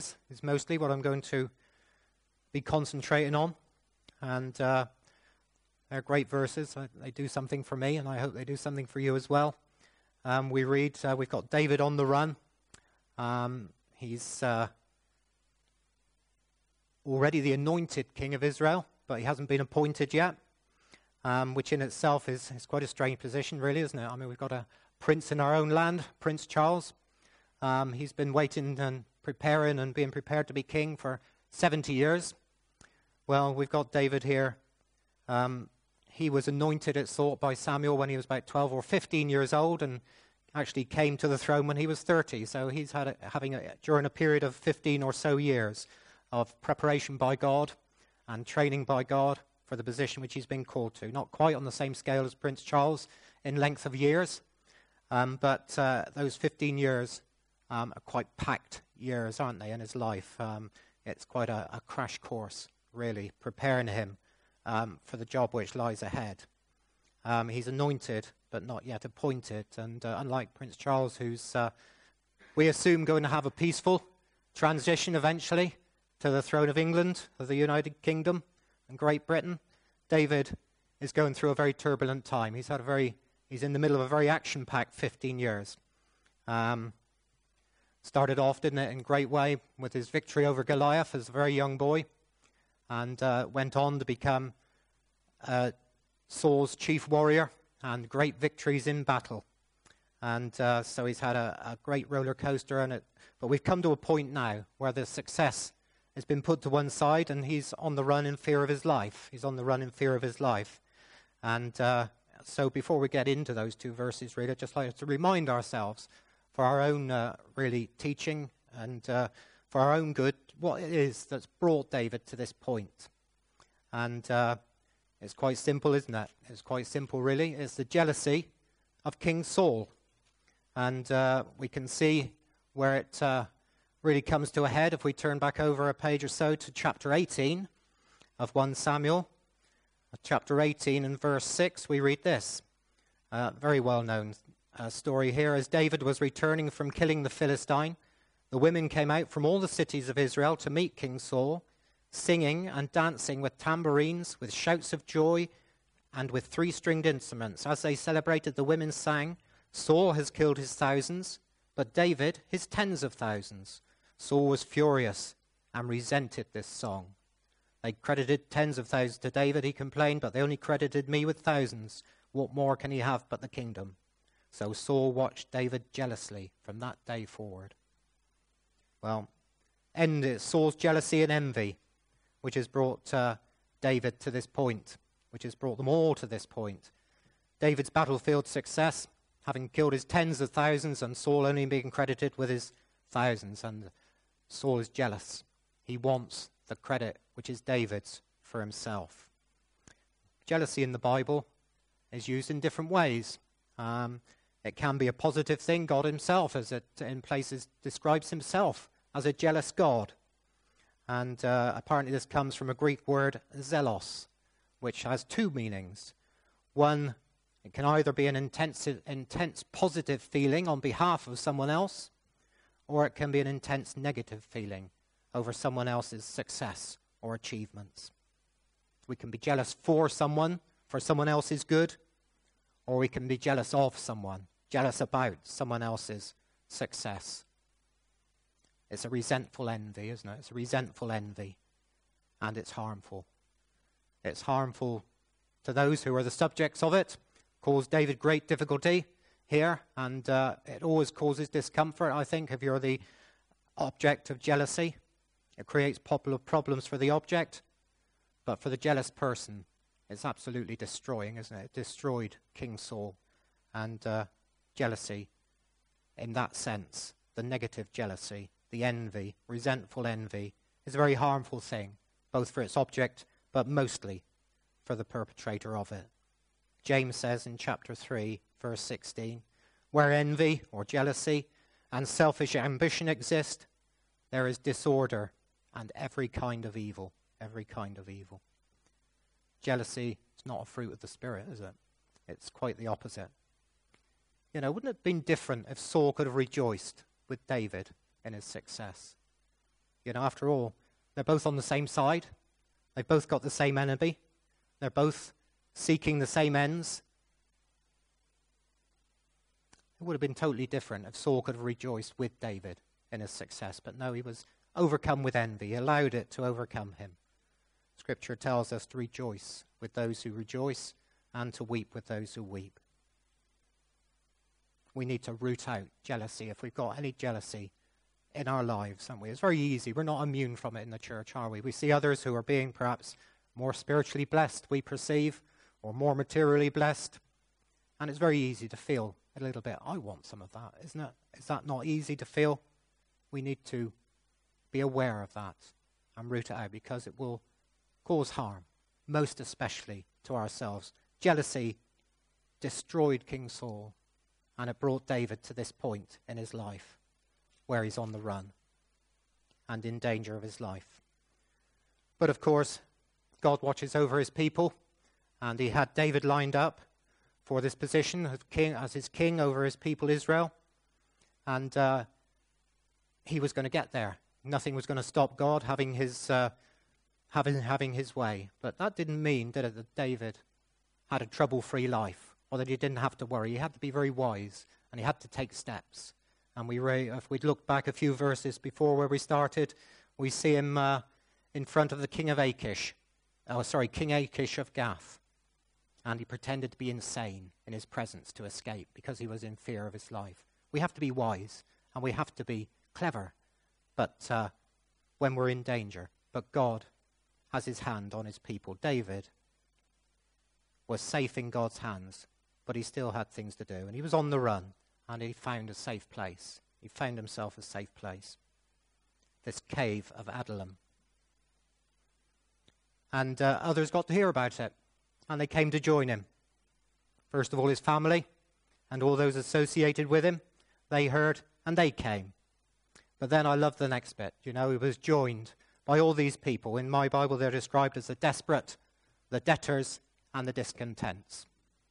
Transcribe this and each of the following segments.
is mostly what I'm going to be concentrating on. And they're great verses. They do something for me, and I hope they do something for you as well. We read, we've got David on the run. He's already the anointed king of Israel, but he hasn't been appointed yet, which in itself is quite a strange position, really, isn't it? I mean, we've got a prince in our own land, Prince Charles. He's been waiting and preparing and being prepared to be king for 70 years. Well, we've got David here. He was anointed, it's thought, by Samuel when he was about 12 or 15 years old, and actually came to the throne when he was 30. So he's during a period of 15 or so years of preparation by God and training by God for the position which he's been called to. Not quite on the same scale as Prince Charles in length of years, but those 15 years are quite packed years, aren't they, in his life? It's quite a crash course, really, preparing him for the job which lies ahead. He's anointed, but not yet appointed. And unlike Prince Charles, who's, we assume, going to have a peaceful transition eventually to the throne of England, of the United Kingdom and Great Britain, David is going through a very turbulent time. He's in the middle of a very action-packed 15 years. Started off, didn't it, in a great way with his victory over Goliath as a very young boy, and went on to become Saul's chief warrior and great victories in battle. And so he's had a great roller coaster in it. But we've come to a point now where the success has been put to one side, and he's on the run in fear of his life. He's on the run in fear of his life. And so before we get into those two verses, really, I'd just like to remind ourselves, for our own really teaching and for our own good, what it is that's brought David to this point. And it's quite simple, isn't it? It's quite simple, really. It's the jealousy of King Saul. And we can see where it really comes to a head if we turn back over a page or so to chapter 18 of 1 Samuel. Chapter 18 and verse 6, we read this. Very well-known story here. As David was returning from killing the Philistine, the women came out from all the cities of Israel to meet King Saul, singing and dancing with tambourines, with shouts of joy, and with three-stringed instruments. As they celebrated, the women sang, "Saul has killed his thousands, but David his tens of thousands." Saul was furious and resented this song. They credited tens of thousands to David, he complained, but they only credited me with thousands. What more can he have but the kingdom? So Saul watched David jealously from that day forward. Well, Saul's jealousy and envy, which has brought David to this point, which has brought them all to this point. David's battlefield success, having killed his tens of thousands, and Saul only being credited with his thousands. And Saul is jealous. He wants the credit which is David's for himself. Jealousy in the Bible is used in different ways. It can be a positive thing. God himself, as it in places describes himself as a jealous God. And apparently this comes from a Greek word, zelos, which has two meanings. One, it can either be an intense positive feeling on behalf of someone else, or it can be an intense negative feeling over someone else's success or achievements. We can be jealous for someone else's good, or we can be jealous of someone, jealous about someone else's success. It's a resentful envy, isn't it? It's a resentful envy, and it's harmful. It's harmful to those who are the subjects of it. Caused David great difficulty here, and it always causes discomfort, I think, if you're the object of jealousy. It creates problems for the object, but for the jealous person, it's absolutely destroying, isn't it? It destroyed King Saul, and jealousy, in that sense, the negative jealousy, the envy, resentful envy, is a very harmful thing, both for its object, but mostly for the perpetrator of it. James says in chapter 3, verse 16, where envy or jealousy and selfish ambition exist, there is disorder and every kind of evil, every kind of evil. Jealousy is not a fruit of the Spirit, is it? It's quite the opposite. You know, wouldn't it have been different if Saul could have rejoiced with David in his success? After all, they're both on the same side. They've both got the same enemy. They're both seeking the same ends. It would have been totally different if Saul could have rejoiced with David in his success. But no, he was overcome with envy. He allowed it to overcome him. Scripture tells us to rejoice with those who rejoice and to weep with those who weep. We need to root out jealousy if we've got any jealousy in our lives, haven't we? It's very easy. We're not immune from it in the church, are we? We see others who are being perhaps more spiritually blessed, we perceive, or more materially blessed. And it's very easy to feel a little bit, I want some of that, isn't it? Is that not easy to feel? We need to be aware of that and root it out, because it will cause harm, most especially to ourselves. Jealousy destroyed King Saul, and it brought David to this point in his life where he's on the run and in danger of his life. But of course, God watches over his people, and he had David lined up for this position as his king over his people Israel. And he was going to get there. Nothing was going to stop God having his way. But that didn't mean, did it, that David had a trouble-free life, or that he didn't have to worry. He had to be very wise, and he had to take steps. And if we look back a few verses before where we started, we see him in front of the king Achish of Gath. And he pretended to be insane in his presence to escape because he was in fear of his life. We have to be wise, and we have to be clever, but when we're in danger. But God has his hand on his people. David was safe in God's hands, but he still had things to do. And he was on the run, and he found a safe place. He found himself a safe place, this cave of Adullam. And others got to hear about it, and they came to join him. First of all, his family and all those associated with him, they heard and they came. But then I love the next bit. He was joined by all these people. In my Bible, they're described as the desperate, the debtors, and the discontents.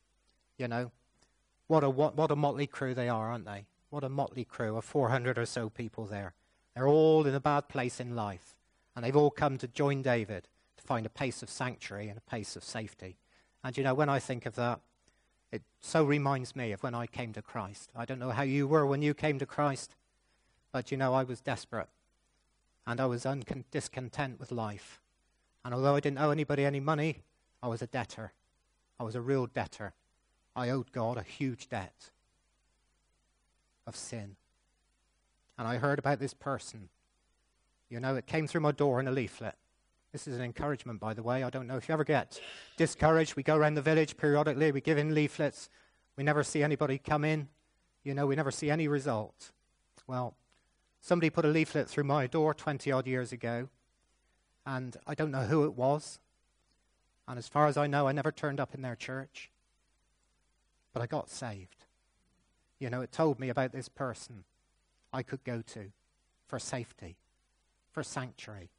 What a motley crew they are, aren't they? What a motley crew of 400 or so people there. They're all in a bad place in life, and they've all come to join David to find a place of sanctuary and a place of safety. And when I think of that, it so reminds me of when I came to Christ. I don't know how you were when you came to Christ, but I was desperate, and I was discontent with life. And although I didn't owe anybody any money, I was a debtor. I was a real debtor. I owed God a huge debt of sin. And I heard about this person. It came through my door in a leaflet. This is an encouragement, by the way. I don't know if you ever get discouraged. We go around the village periodically. We give in leaflets. We never see anybody come in. We never see any result. Well, somebody put a leaflet through my door 20-odd years ago, and I don't know who it was. And as far as I know, I never turned up in their church. But I got saved. It told me about this person I could go to for safety, for sanctuary.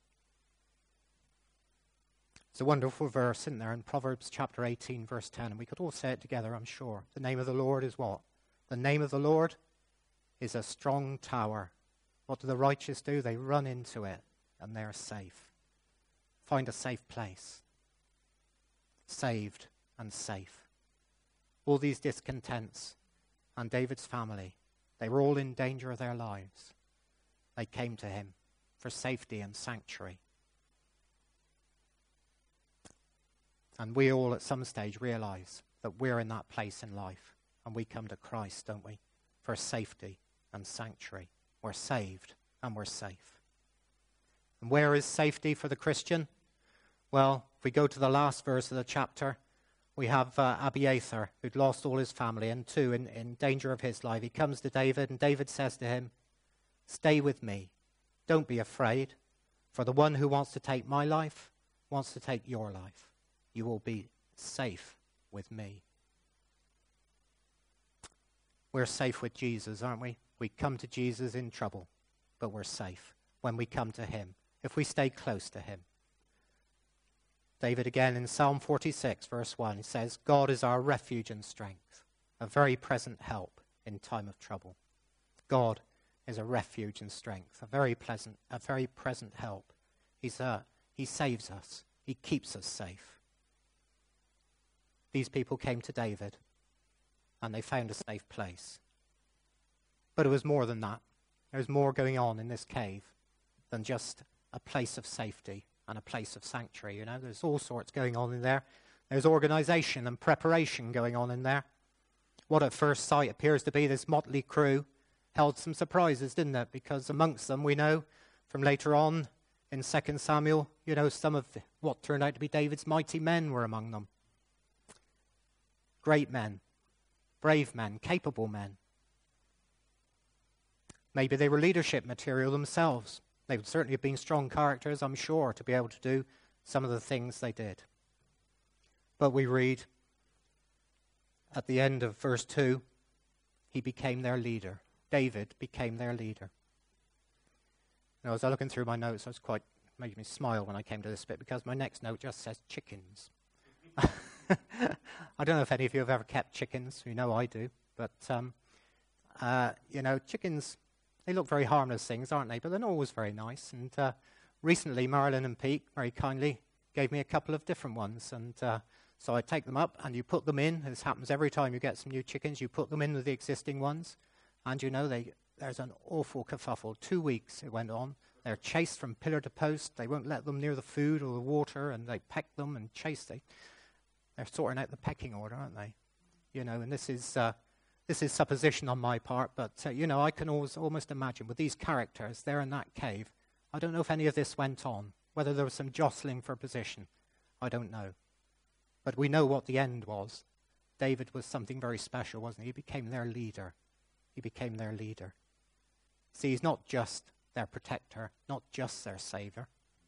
It's a wonderful verse, isn't there, in Proverbs chapter 18, verse 10. And we could all say it together, I'm sure. The name of the Lord is what? The name of the Lord is a strong tower. What do the righteous do? They run into it, and they're safe. Find a safe place. Saved and safe. All these discontents and David's family, they were all in danger of their lives. They came to him for safety and sanctuary. And we all at some stage realize that we're in that place in life, and we come to Christ, don't we, for safety and sanctuary. We're saved and we're safe. And where is safety for the Christian? Well, if we go to the last verse of the chapter, we have Abiathar, who'd lost all his family, and too in danger of his life. He comes to David, and David says to him, "Stay with me. Don't be afraid, for the one who wants to take my life wants to take your life. You will be safe with me." We're safe with Jesus, aren't we? We come to Jesus in trouble, but we're safe when we come to him, if we stay close to him. David again in Psalm 46, verse 1, he says, "God is our refuge and strength, a very present help in time of trouble." God is a refuge and strength, a very present help. He saves us. He keeps us safe. These people came to David, and they found a safe place. But it was more than that. There was more going on in this cave than just a place of safety and a place of sanctuary. You know, there's all sorts going on in there. There's organization and preparation going on in there. What at first sight appears to be this motley crew held some surprises, didn't it? Because amongst them, we know from later on in 2 Samuel, you know, some of what turned out to be David's mighty men were among them. Great men, brave men, capable men. Maybe they were leadership material themselves. They would certainly have been strong characters, I'm sure, to be able to do some of the things they did. But we read at the end of verse 2, he became their leader. David became their leader. Now, as I was looking through my notes, made me smile when I came to this bit, because my next note just says chickens. I don't know if any of you have ever kept chickens. You know I do. But, you know, chickens, they look very harmless things, aren't they? But they're not always very nice. And recently, Marilyn and Pete very kindly gave me a couple of different ones. And so I take them up and you put them in. This happens every time you get some new chickens. You put them in with the existing ones. And, you know, there's an awful kerfuffle. 2 weeks it went on. They're chased from pillar to post. They won't let them near the food or the water. And they peck them and chase them. They're sorting out the pecking order, aren't they? You know, and this is supposition on my part, but, you know, I can almost imagine with these characters there in that cave, I don't know if any of this went on, whether there was some jostling for position. I don't know. But we know what the end was. David was something very special, wasn't he? He became their leader. He became their leader. See, he's not just their protector, not just their savior.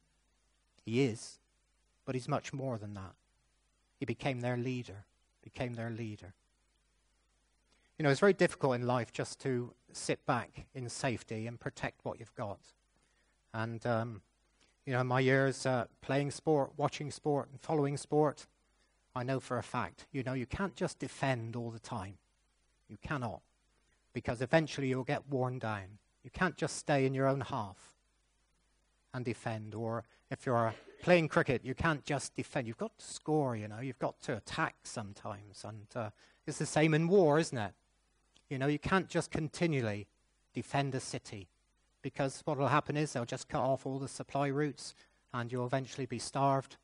He is, but he's much more than that. He became their leader, became their leader. You know, it's very difficult in life just to sit back in safety and protect what you've got. And, you know, my years playing sport, watching sport, and following sport, I know for a fact, you know, you can't just defend all the time. You cannot. Because eventually you'll get worn down. You can't just stay in your own half and defend. Or if you're playing cricket, you can't just defend. You've got to score, you know. You've got to attack sometimes. And it's the same in war, isn't it? You know, you can't just continually defend a city, because what will happen is they'll just cut off all the supply routes and you'll eventually be starved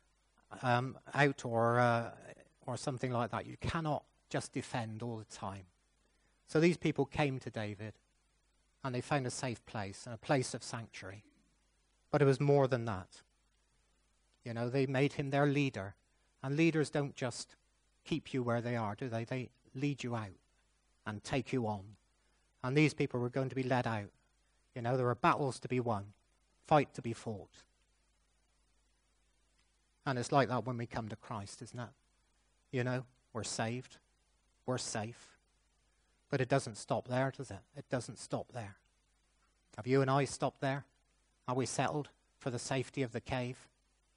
out or something like that. You cannot just defend all the time. So these people came to David and they found a safe place and a place of sanctuary. But it was more than that. You know, they made him their leader. And leaders don't just keep you where they are, do they? They lead you out and take you on. And these people were going to be led out. You know, there were battles to be won, fight to be fought. And it's like that when we come to Christ, isn't it? You know, we're saved, we're safe. But it doesn't stop there, does it? It doesn't stop there. Have you and I stopped there? Are we settled for the safety of the cave?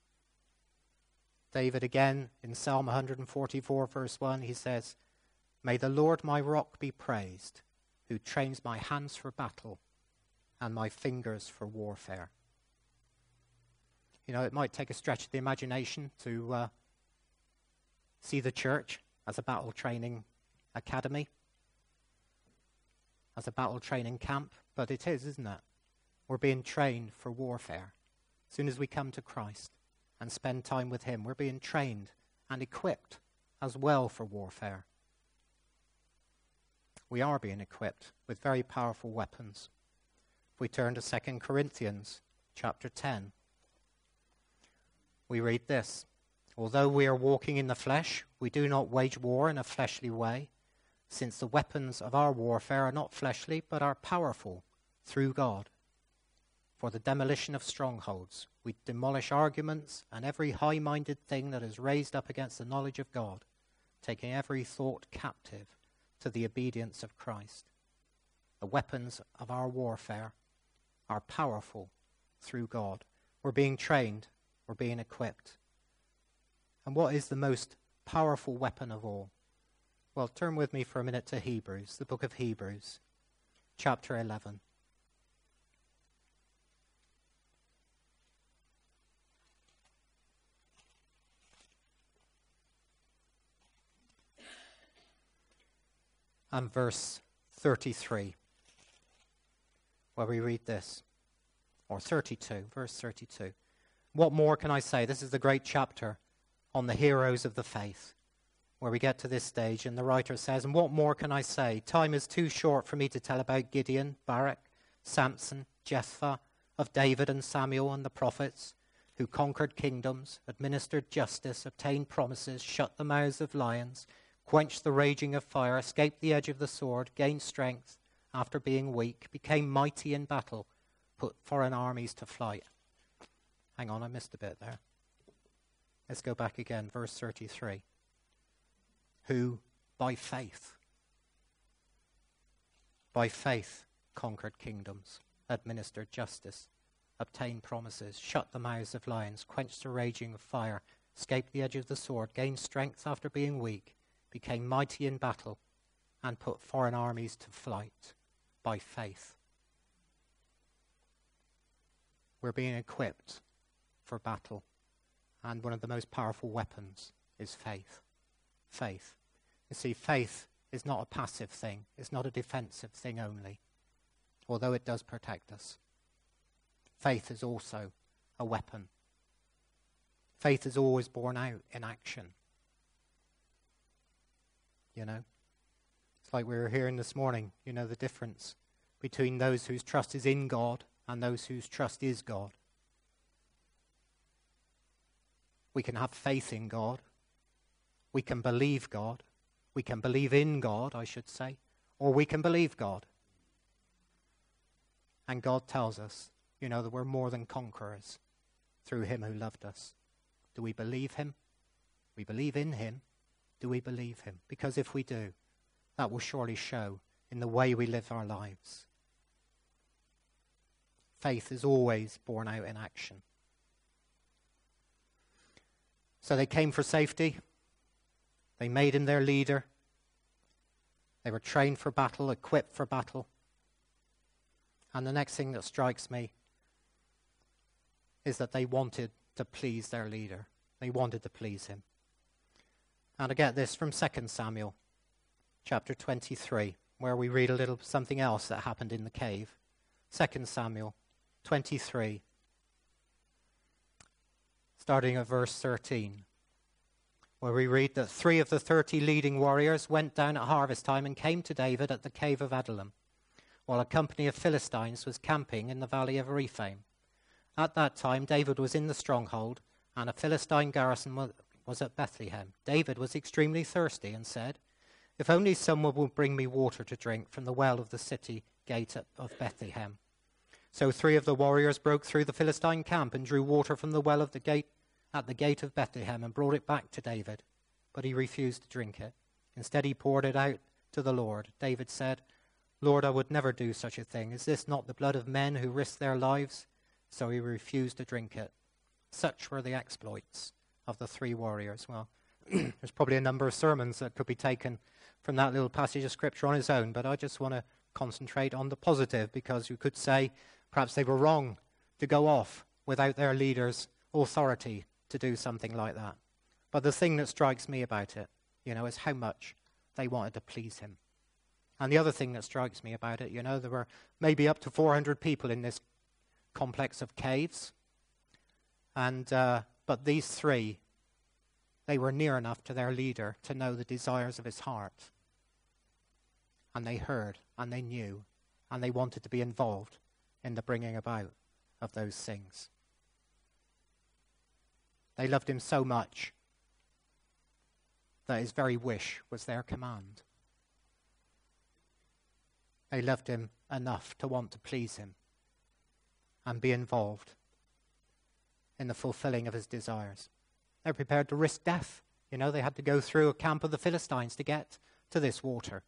David again in Psalm 144 verse 1, he says, "May the Lord my rock be praised, who trains my hands for battle and my fingers for warfare." You know, it might take a stretch of the imagination to see the church as a battle training academy, as a battle training camp, but it is, isn't it? We're being trained for warfare. As soon as we come to Christ and spend time with him, we're being trained and equipped as well for warfare. We are being equipped with very powerful weapons. If we turn to 2 Corinthians chapter 10, we read this: "Although we are walking in the flesh, we do not wage war in a fleshly way, since the weapons of our warfare are not fleshly, but are powerful through God. For the demolition of strongholds, we demolish arguments and every high-minded thing that is raised up against the knowledge of God, taking every thought captive to the obedience of Christ." The weapons of our warfare are powerful through God. We're being trained. We're being equipped. And what is the most powerful weapon of all? Well, turn with me for a minute to Hebrews, the book of Hebrews, chapter 11. and verse 33, where we read this, or 32, verse 32. What more can I say? This is the great chapter on the heroes of the faith, where we get to this stage, and the writer says, and what more can I say? Time is too short for me to tell about Gideon, Barak, Samson, Jephthah, of David and Samuel and the prophets, who conquered kingdoms, administered justice, obtained promises, shut the mouths of lions, quenched the raging of fire, escaped the edge of the sword, gained strength after being weak, became mighty in battle, put foreign armies to flight. Hang on, I missed a bit there. Let's go back again, verse 33. Who, by faith conquered kingdoms, administered justice, obtained promises, shut the mouths of lions, quenched the raging of fire, escaped the edge of the sword, gained strength after being weak, became mighty in battle, and put foreign armies to flight by faith. We're being equipped for battle, and one of the most powerful weapons is faith. Faith. You see, faith is not a passive thing. It's not a defensive thing only, although it does protect us. Faith is also a weapon. Faith is always born out in action. You know? It's like we were hearing this morning, you know, the difference between those whose trust is in God and those whose trust is God. We can have faith in God. We can believe God. We can believe in God, I should say. Or we can believe God. And God tells us, you know, that we're more than conquerors through him who loved us. Do we believe him? We believe in him. Do we believe him? Because if we do, that will surely show in the way we live our lives. Faith is always born out in action. So they came for safety. They made him their leader. They were trained for battle, equipped for battle. And the next thing that strikes me is that they wanted to please their leader. They wanted to please him. And I get this from 2 Samuel chapter 23, where we read a little something else that happened in the cave. 2 Samuel 23, starting at verse 13, where we read that 3 of the 30 leading warriors went down at harvest time and came to David at the cave of Adullam, while a company of Philistines was camping in the valley of Rephaim. At that time, David was in the stronghold, and a Philistine garrison was at Bethlehem. David was extremely thirsty and said, "If only someone will bring me water to drink from the well of the city gate of Bethlehem." So 3 of the warriors broke through the Philistine camp and drew water from the well of the gate at the gate of Bethlehem and brought it back to David, but he refused to drink it. Instead, he poured it out to the Lord. David said, "Lord, I would never do such a thing. Is this not the blood of men who risked their lives?" So he refused to drink it. Such were the exploits of the 3 warriors. Well, there's probably a number of sermons that could be taken from that little passage of Scripture on its own, but I just want to concentrate on the positive, because you could say perhaps they were wrong to go off without their leader's authority to do something like that. But the thing that strikes me about it, you know, is how much they wanted to please him. And the other thing that strikes me about it, you know, there were maybe up to 400 people in this complex of caves. And but these 3, they were near enough to their leader to know the desires of his heart. And they heard, and they knew, and they wanted to be involved in the bringing about of those things. They loved him so much that his very wish was their command. They loved him enough to want to please him and be involved in the fulfilling of his desires. They're prepared to risk death. You know, they had to go through a camp of the Philistines to get to this water.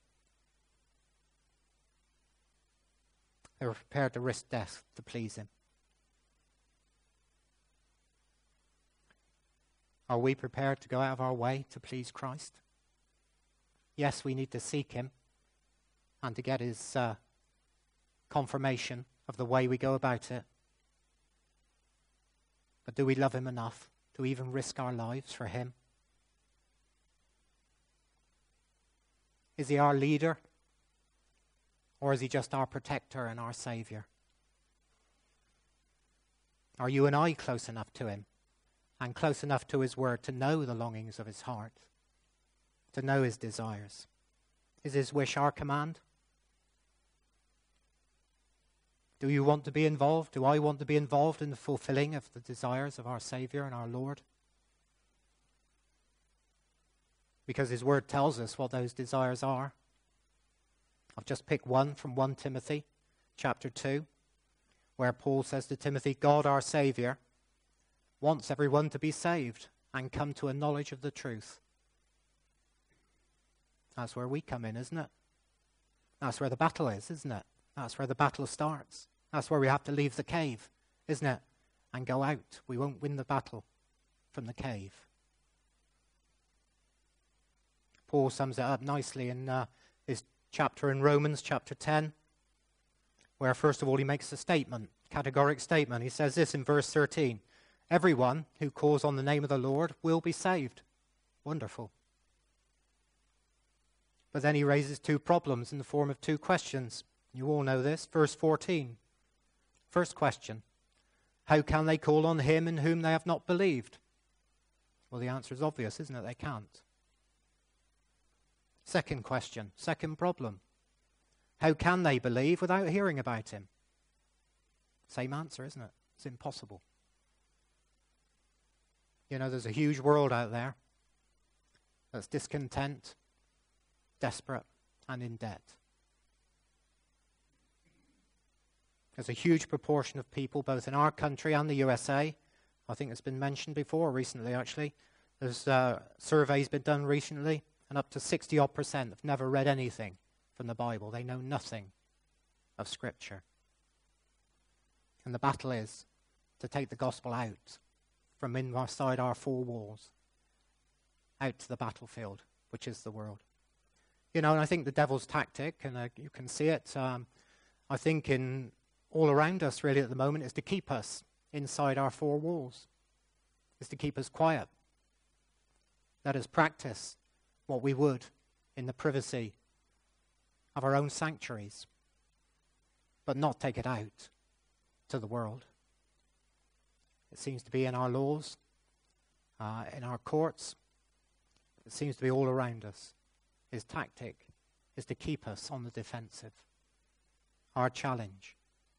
They were prepared to risk death to please him. Are we prepared to go out of our way to please Christ? Yes, we need to seek him and to get his confirmation of the way we go about it. But do we love him enough to even risk our lives for him? Is he our leader Or is he just our protector and our Savior? Are you and I close enough to him and close enough to his word to know the longings of his heart, to know his desires? Is his wish our command? Do you want to be involved? Do I want to be involved in the fulfilling of the desires of our Savior and our Lord? Because his word tells us what those desires are. I've just picked one from 1 Timothy chapter 2, where Paul says to Timothy, God our Savior wants everyone to be saved and come to a knowledge of the truth. That's where we come in, isn't it? That's where the battle is, isn't it? That's where the battle starts. That's where we have to leave the cave, isn't it? And go out. We won't win the battle from the cave. Paul sums it up nicely in his chapter in Romans, chapter 10, where first of all he makes a statement, categoric statement. He says this in verse 13, everyone who calls on the name of the Lord will be saved. Wonderful. But then he raises two problems in the form of two questions. You all know this. Verse 14. First question, how can they call on him in whom they have not believed? Well, the answer is obvious, isn't it? They can't. Second question, second problem, how can they believe without hearing about him? Same answer, isn't it? It's impossible. You know, there's a huge world out there that's discontent, desperate, and in debt. There's a huge proportion of people, both in our country and the USA. I think it's been mentioned before recently, actually. There's surveys been done recently, and up to 60% have never read anything from the Bible. They know nothing of Scripture. And the battle is to take the gospel out from inside our four walls, out to the battlefield, which is the world. You know, and I think the devil's tactic, and you can see it, I think in all around us really at the moment, is to keep us inside our four walls, is to keep us quiet. Let us practice what we would in the privacy of our own sanctuaries, but not take it out to the world. It seems to be in our laws, in our courts. It seems to be all around us. His tactic is to keep us on the defensive. Our challenge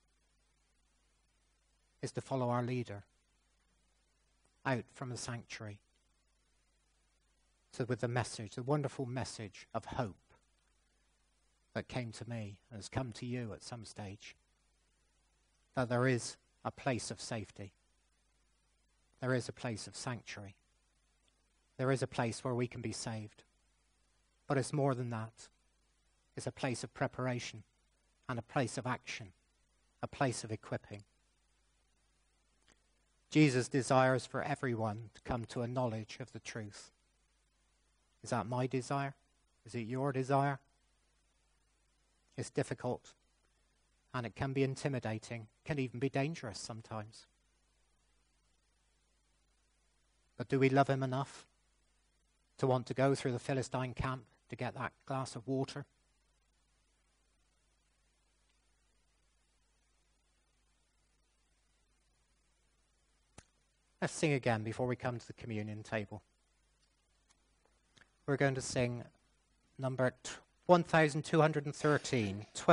is to follow our leader out from the sanctuary. So with the message, the wonderful message of hope that came to me and has come to you at some stage, that there is a place of safety. There is a place of sanctuary. There is a place where we can be saved. But it's more than that. It's a place of preparation and a place of action, a place of equipping. Jesus desires for everyone to come to a knowledge of the truth. Is that my desire? Is it your desire? It's difficult, and it can be intimidating, can even be dangerous sometimes. But do we love him enough to want to go through the Philistine camp to get that glass of water? Let's sing again before we come to the communion table. We're going to sing number 1213,